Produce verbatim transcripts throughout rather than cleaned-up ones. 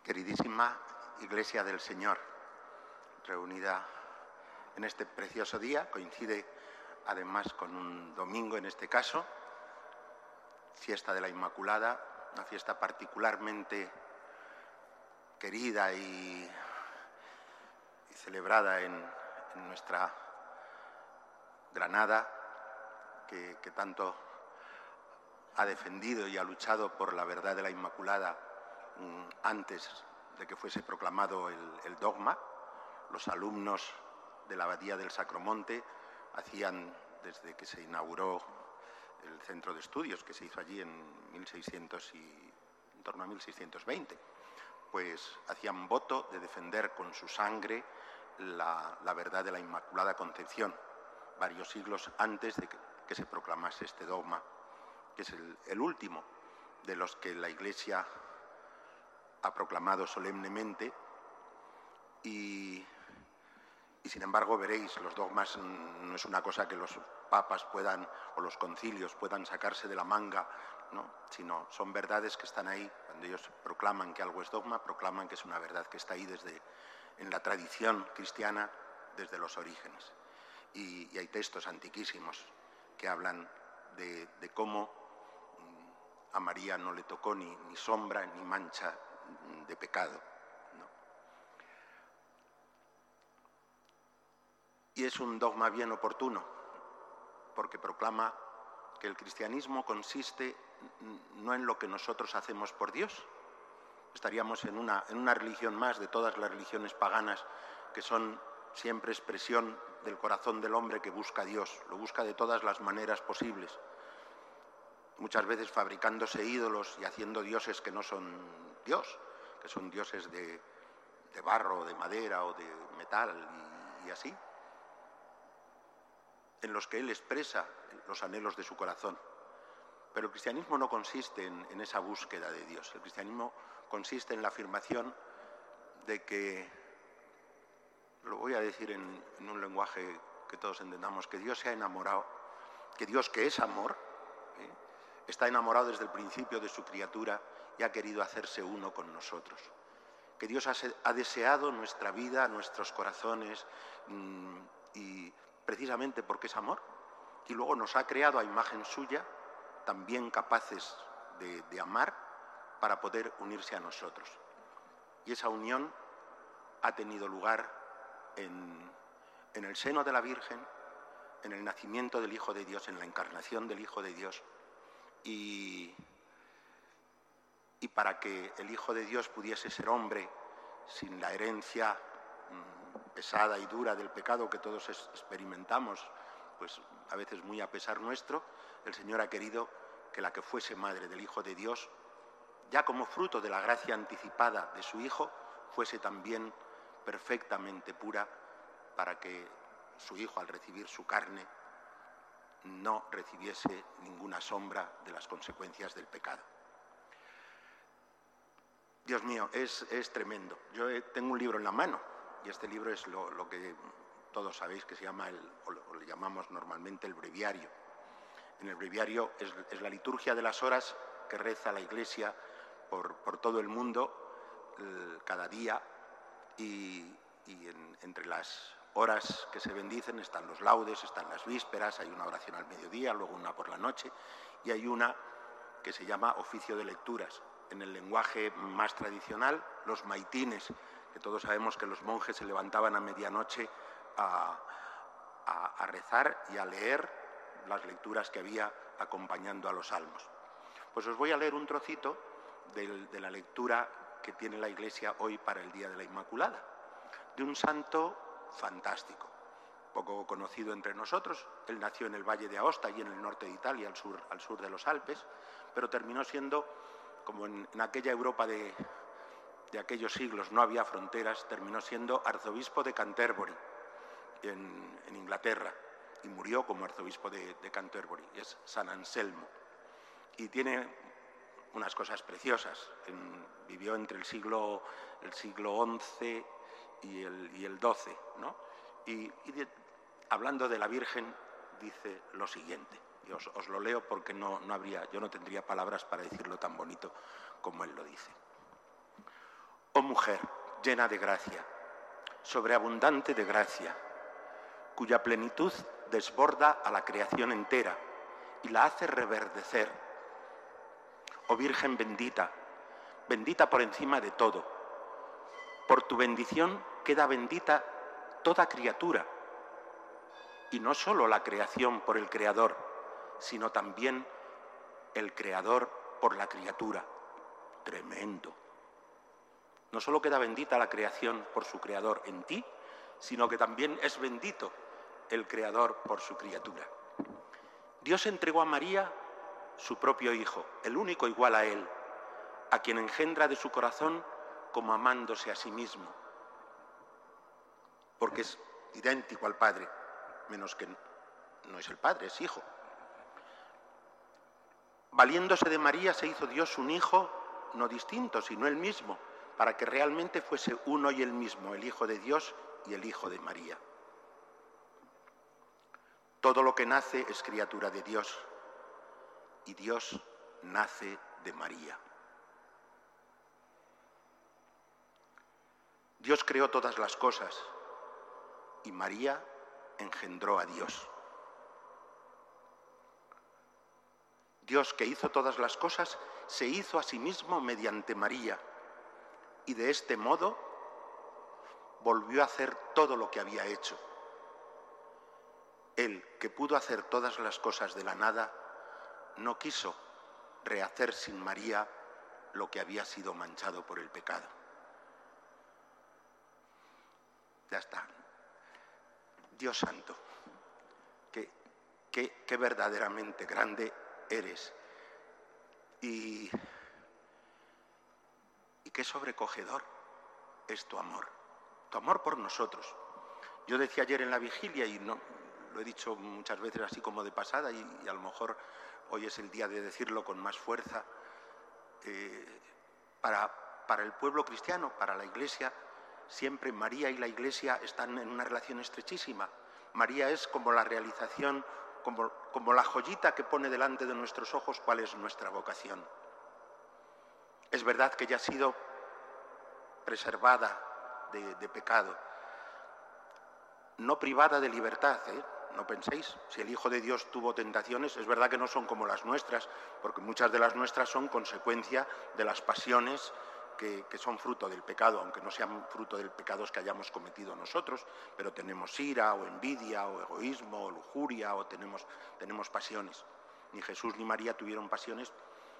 Queridísima Iglesia del Señor, reunida en este precioso día, coincide además con un domingo en este caso, fiesta de la Inmaculada, una fiesta particularmente querida y, y celebrada en, en nuestra Granada, que, que tanto ha defendido y ha luchado por la verdad de la Inmaculada antes de que fuese proclamado el, el dogma. Los alumnos de la Abadía del Sacromonte hacían, desde que se inauguró el centro de estudios, que se hizo allí en mil seiscientos y en torno a mil seiscientos veinte, pues hacían voto de defender con su sangre la, la verdad de la Inmaculada Concepción, varios siglos antes de que, que se proclamase este dogma, que es el, el último de los que la Iglesia ha proclamado solemnemente y, y sin embargo veréis, los dogmas no es una cosa que los papas puedan o los concilios puedan sacarse de la manga, ¿no? Sino son verdades que están ahí. Cuando ellos proclaman que algo es dogma, proclaman que es una verdad que está ahí desde en la tradición cristiana desde los orígenes. Y, y hay textos antiquísimos que hablan de, de cómo a María no le tocó ni, ni sombra ni mancha de pecado, ¿no? Y es un dogma bien oportuno, porque proclama que el cristianismo consiste no en lo que nosotros hacemos por Dios. Estaríamos en una, en una religión más de todas las religiones paganas que son siempre expresión del corazón del hombre que busca a Dios, lo busca de todas las maneras posibles, muchas veces fabricándose ídolos y haciendo dioses que no son Dios, que son dioses de, de barro, de madera o de metal y, y así, en los que él expresa los anhelos de su corazón. Pero el cristianismo no consiste en, en esa búsqueda de Dios. El cristianismo consiste en la afirmación de que, lo voy a decir en, en un lenguaje que todos entendamos, que Dios se ha enamorado, que Dios, que es amor, ¿eh? está enamorado desde el principio de su criatura y ha querido hacerse uno con nosotros. Que Dios ha, ha deseado nuestra vida, nuestros corazones, mmm, y precisamente porque es amor, y luego nos ha creado a imagen suya, también capaces de, de amar, para poder unirse a nosotros. Y esa unión ha tenido lugar en, en el seno de la Virgen, en el nacimiento del Hijo de Dios, en la encarnación del Hijo de Dios, y, y para que el Hijo de Dios pudiese ser hombre sin la herencia mmm, pesada y dura del pecado que todos experimentamos, pues a veces muy a pesar nuestro, el Señor ha querido que la que fuese madre del Hijo de Dios, ya como fruto de la gracia anticipada de su Hijo, fuese también perfectamente pura, para que su Hijo, al recibir su carne, no recibiese ninguna sombra de las consecuencias del pecado. Dios mío, es, es tremendo. Yo he, tengo un libro en la mano, y este libro es lo, lo que todos sabéis que se llama, el, o, lo, o le llamamos normalmente el breviario. En el breviario es, es la liturgia de las horas que reza la Iglesia por, por todo el mundo el, cada día, y, y en, entre las horas que se bendicen están los laudes, están las vísperas, hay una oración al mediodía, luego una por la noche, y hay una que se llama oficio de lecturas. En el lenguaje más tradicional, los maitines, que todos sabemos que los monjes se levantaban a medianoche a, a, a rezar y a leer las lecturas que había acompañando a los salmos. Pues os voy a leer un trocito de, de la lectura que tiene la Iglesia hoy para el Día de la Inmaculada, de un santo fantástico, poco conocido entre nosotros. Él nació en el Valle de Aosta, y en el norte de Italia, al sur, al sur de los Alpes, pero terminó siendo, como en, en aquella Europa de, de aquellos siglos no había fronteras, terminó siendo arzobispo de Canterbury, en, en Inglaterra, y murió como arzobispo de, de Canterbury. Es San Anselmo, y tiene unas cosas preciosas. En, vivió entre el siglo, el siglo once y el, y el doce, ¿no? Y, y de, hablando de la Virgen, dice lo siguiente, y os, os lo leo porque no, no habría, yo no tendría palabras para decirlo tan bonito como él lo dice. Oh mujer llena de gracia, sobreabundante de gracia, cuya plenitud desborda a la creación entera y la hace reverdecer. Oh Virgen bendita, bendita por encima de todo, por tu bendición queda bendita toda criatura, y no solo la creación por el Creador, sino también el Creador por la criatura. Tremendo. No solo queda bendita la creación por su Creador en ti, sino que también es bendito el Creador por su criatura. Dios entregó a María su propio Hijo, el único igual a Él, a quien engendra de su corazón como amándose a sí mismo, porque es idéntico al Padre, menos que no es el Padre, es Hijo. Valiéndose de María se hizo Dios un Hijo no distinto, sino el mismo, para que realmente fuese uno y el mismo, el Hijo de Dios y el Hijo de María. Todo lo que nace es criatura de Dios, y Dios nace de María. Dios creó todas las cosas, y María engendró a Dios. Dios, que hizo todas las cosas, se hizo a sí mismo mediante María, y de este modo volvió a hacer todo lo que había hecho. Él, que pudo hacer todas las cosas de la nada, no quiso rehacer sin María lo que había sido manchado por el pecado. Ya está. Dios santo, que, que, que verdaderamente grande eres. Y, y qué sobrecogedor es tu amor, tu amor por nosotros. Yo decía ayer en la vigilia, y no lo he dicho muchas veces así como de pasada, y, y a lo mejor hoy es el día de decirlo con más fuerza, eh, para, para el pueblo cristiano, para la Iglesia, siempre María y la Iglesia están en una relación estrechísima. María es como la realización, como, como la joyita que pone delante de nuestros ojos cuál es nuestra vocación. Es verdad que ella ha sido preservada de, de pecado, no privada de libertad, ¿eh? No penséis, si el Hijo de Dios tuvo tentaciones, es verdad que no son como las nuestras, porque muchas de las nuestras son consecuencia de las pasiones que, que son fruto del pecado, aunque no sean fruto del pecado que hayamos cometido nosotros, pero tenemos ira o envidia o egoísmo o lujuria o tenemos, tenemos pasiones. Ni Jesús ni María tuvieron pasiones,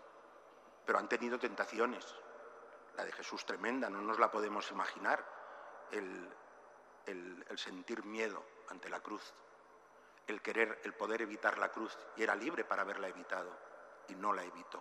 pero han tenido tentaciones. La de Jesús tremenda, no nos la podemos imaginar, el, el, el sentir miedo ante la cruz, el querer, el poder evitar la cruz, y era libre para haberla evitado, y no la evitó.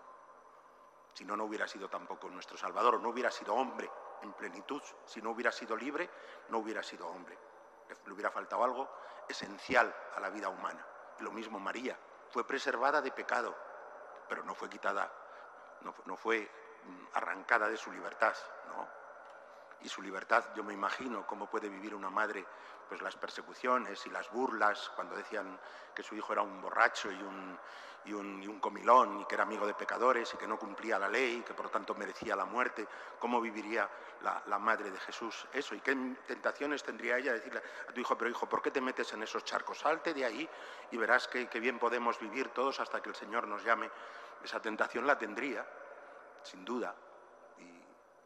Si no, no hubiera sido tampoco nuestro Salvador, no hubiera sido hombre en plenitud. Si no hubiera sido libre, no hubiera sido hombre. Le hubiera faltado algo esencial a la vida humana. Lo mismo María, fue preservada de pecado, pero no fue quitada, no, no fue arrancada de su libertad, ¿no? Y su libertad, yo me imagino cómo puede vivir una madre pues las persecuciones y las burlas, cuando decían que su hijo era un borracho y un, y un, y un comilón, y que era amigo de pecadores, y que no cumplía la ley, y que por lo tanto merecía la muerte. ¿Cómo viviría la, la madre de Jesús eso? ¿Y qué tentaciones tendría ella de decirle a tu hijo, pero hijo, ¿por qué te metes en esos charcos? Salte de ahí y verás que, que bien podemos vivir todos hasta que el Señor nos llame. Esa tentación la tendría, sin duda. Y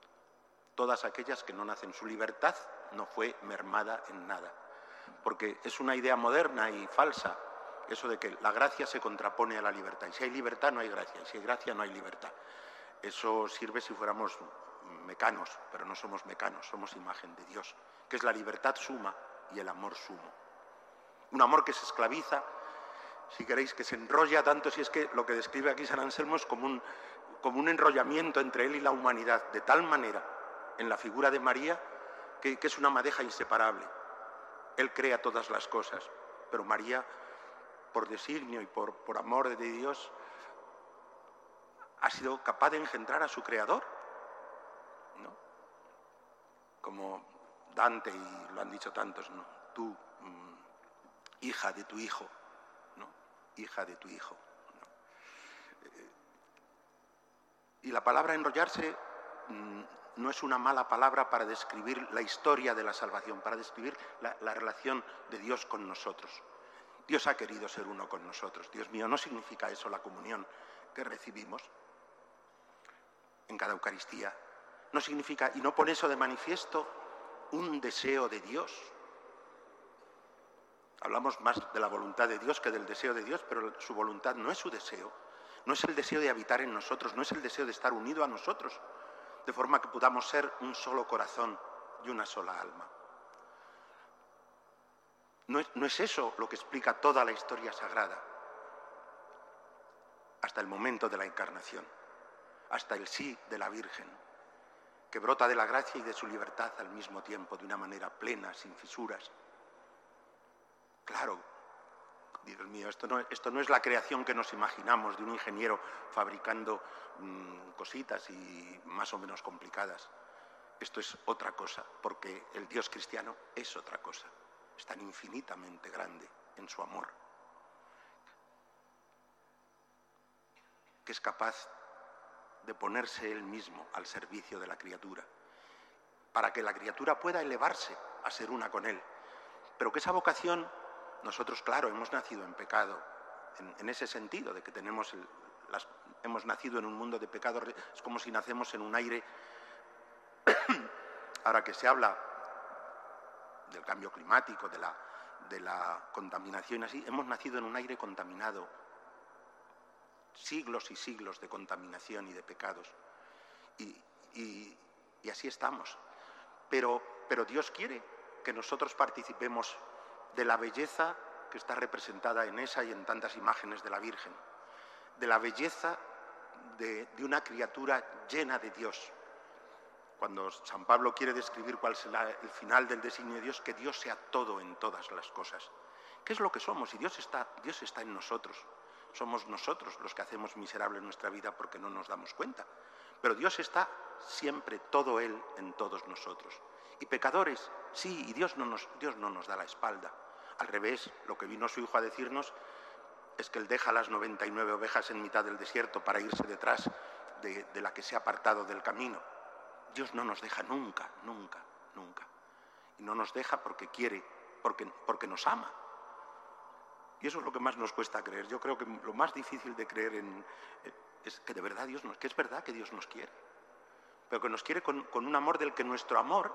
todas aquellas que no nacen, su libertad no fue mermada en nada, porque es una idea moderna y falsa, eso de que la gracia se contrapone a la libertad, y si hay libertad no hay gracia, y si hay gracia no hay libertad. Eso sirve si fuéramos mecanos, pero no somos mecanos, somos imagen de Dios, que es la libertad suma y el amor sumo. Un amor que se esclaviza, si queréis, que se enrolla tanto, si es que lo que describe aquí San Anselmo es como un, como un enrollamiento entre él y la humanidad, de tal manera, en la figura de María, que, que es una madeja inseparable. Él crea todas las cosas, pero María, por designio y por, por amor de Dios, ha sido capaz de engendrar a su Creador, ¿no? Como Dante, y lo han dicho tantos, ¿no? Tú, mmm, hija de tu Hijo, ¿no? Hija de tu Hijo, ¿no? Eh, y la palabra enrollarse mmm, no es una mala palabra para describir la historia de la salvación, para describir la, la relación de Dios con nosotros. Dios ha querido ser uno con nosotros. Dios mío, ¿no significa eso la comunión que recibimos en cada Eucaristía? No significa, y no pone eso de manifiesto, un deseo de Dios. Hablamos más de la voluntad de Dios que del deseo de Dios, pero su voluntad no es su deseo. No es el deseo de habitar en nosotros, no es el deseo de estar unido a nosotros, de forma que podamos ser un solo corazón y una sola alma. No es, no es eso lo que explica toda la historia sagrada, hasta el momento de la encarnación, hasta el sí de la Virgen, que brota de la gracia y de su libertad al mismo tiempo, de una manera plena, sin fisuras. Claro, Dios mío, esto no, esto no es la creación que nos imaginamos de un ingeniero fabricando mmm, cositas y más o menos complicadas. Esto es otra cosa, porque el Dios cristiano es otra cosa. Es tan infinitamente grande en su amor, que es capaz de ponerse él mismo al servicio de la criatura, para que la criatura pueda elevarse a ser una con él. Pero que esa vocación, nosotros, claro, hemos nacido en pecado, en, en ese sentido, de que tenemos el, las, hemos nacido en un mundo de pecado. Es como si nacemos en un aire, ahora que se habla del cambio climático, de la, de la contaminación, así, hemos nacido en un aire contaminado, siglos y siglos de contaminación y de pecados, y, y, y así estamos. Pero, pero Dios quiere que nosotros participemos de la belleza que está representada en esa y en tantas imágenes de la Virgen, de la belleza de, de una criatura llena de Dios. Cuando San Pablo quiere describir cuál será el final del designio de Dios, que Dios sea todo en todas las cosas. ¿Qué es lo que somos? Y Dios está, Dios está en nosotros. Somos nosotros los que hacemos miserable nuestra vida porque no nos damos cuenta. Pero Dios está siempre, todo Él, en todos nosotros. Y pecadores, sí, y Dios no nos, Dios no nos da la espalda. Al revés, lo que vino su Hijo a decirnos es que Él deja las noventa y nueve ovejas en mitad del desierto para irse detrás de, de la que se ha apartado del camino. Dios no nos deja nunca, nunca, nunca. Y no nos deja porque quiere, porque, porque nos ama. Y eso es lo que más nos cuesta creer. Yo creo que lo más difícil de creer en, es que de verdad Dios nos, que es verdad que Dios nos quiere. Pero que nos quiere con, con un amor del que nuestro amor...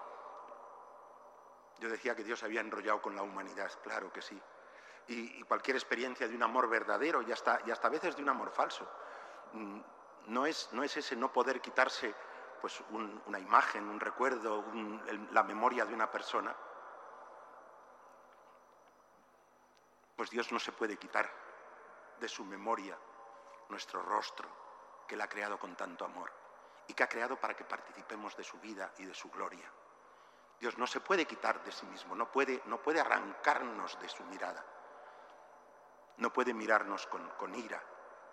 Yo decía que Dios había enrollado con la humanidad, claro que sí. Y, y cualquier experiencia de un amor verdadero y hasta, y hasta a veces de un amor falso. No es, no es ese no poder quitarse pues un, una imagen, un recuerdo, un, el, la memoria de una persona. Pues Dios no se puede quitar de su memoria nuestro rostro, que Él ha creado con tanto amor y que ha creado para que participemos de su vida y de su gloria. Dios no se puede quitar de sí mismo, no puede, no puede arrancarnos de su mirada, no puede mirarnos con, con ira,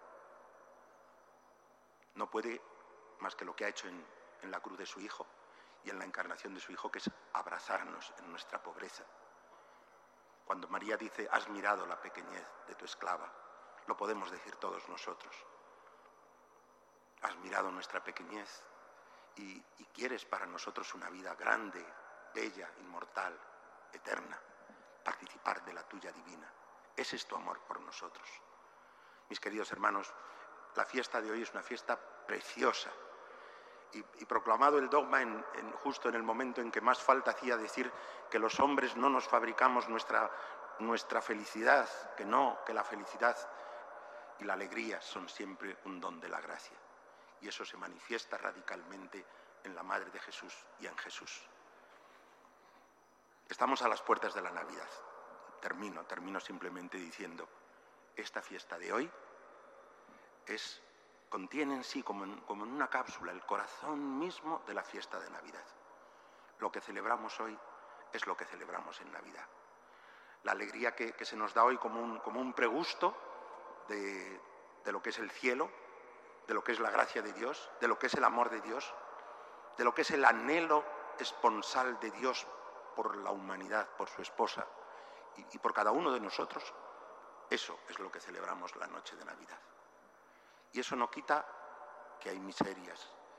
no puede más que lo que ha hecho en, en la cruz de su Hijo y en la encarnación de su Hijo, que es abrazarnos en nuestra pobreza. Cuando María dice, has mirado la pequeñez de tu esclava, lo podemos decir todos nosotros. Has mirado nuestra pequeñez y, y quieres para nosotros una vida grande, bella, inmortal, eterna, participar de la tuya divina. Ese es tu amor por nosotros. Mis queridos hermanos, la fiesta de hoy es una fiesta preciosa y, y proclamado el dogma en, en, justo en el momento en que más falta hacía decir que los hombres no nos fabricamos nuestra, nuestra felicidad, que no, que la felicidad y la alegría son siempre un don de la gracia. Y eso se manifiesta radicalmente en la Madre de Jesús y en Jesús. Estamos a las puertas de la Navidad. Termino, termino simplemente diciendo, esta fiesta de hoy es, contiene en sí, como en, como en una cápsula, el corazón mismo de la fiesta de Navidad. Lo que celebramos hoy es lo que celebramos en Navidad. La alegría que, que se nos da hoy como un, como un pregusto de, de lo que es el cielo, de lo que es la gracia de Dios, de lo que es el amor de Dios, de lo que es el anhelo esponsal de Dios por la humanidad, por su esposa y, y por cada uno de nosotros. Eso es lo que celebramos la noche de Navidad. Y eso no quita que hay miserias,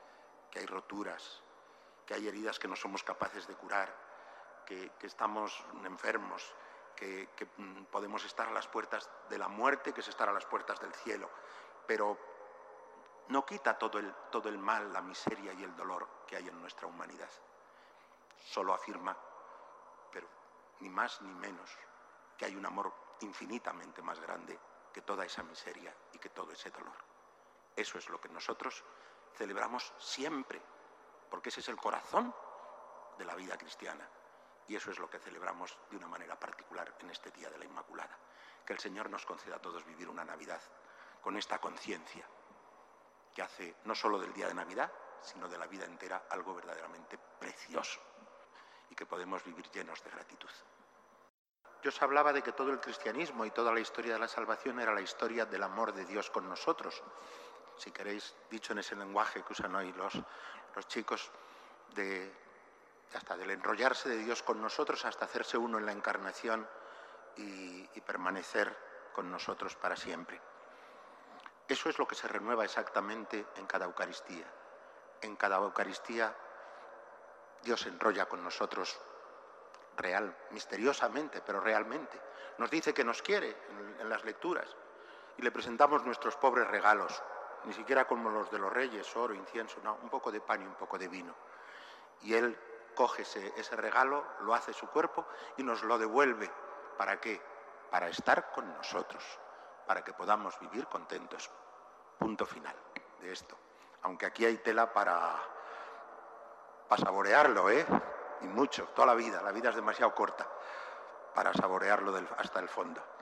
que hay roturas, que hay heridas que no somos capaces de curar, que, que estamos enfermos, que, que podemos estar a las puertas de la muerte, que es estar a las puertas del cielo, pero no quita todo el, todo el mal, la miseria y el dolor que hay en nuestra humanidad. Solo afirma, pero ni más ni menos, que hay un amor infinitamente más grande que toda esa miseria y que todo ese dolor. Eso es lo que nosotros celebramos siempre, porque ese es el corazón de la vida cristiana. Y eso es lo que celebramos de una manera particular en este Día de la Inmaculada. Que el Señor nos conceda a todos vivir una Navidad con esta conciencia que hace no solo del día de Navidad, sino de la vida entera algo verdaderamente precioso y que podemos vivir llenos de gratitud. Yo os hablaba de que todo el cristianismo y toda la historia de la salvación era la historia del amor de Dios con nosotros. Si queréis, dicho en ese lenguaje que usan hoy los, los chicos, de, hasta del enrollarse de Dios con nosotros hasta hacerse uno en la encarnación y, y permanecer con nosotros para siempre. Eso es lo que se renueva exactamente en cada Eucaristía. En cada Eucaristía Dios se enrolla con nosotros real, misteriosamente, pero realmente. Nos dice que nos quiere en, en las lecturas y le presentamos nuestros pobres regalos, ni siquiera como los de los reyes, oro, incienso, no, un poco de pan y un poco de vino. Y Él coge ese, ese regalo, lo hace su cuerpo y nos lo devuelve. ¿Para qué? Para estar con nosotros, para que podamos vivir contentos. Punto final de esto. Aunque aquí hay tela para, para saborearlo, ¿eh? Y mucho, toda la vida. La vida es demasiado corta para saborearlo del, hasta el fondo.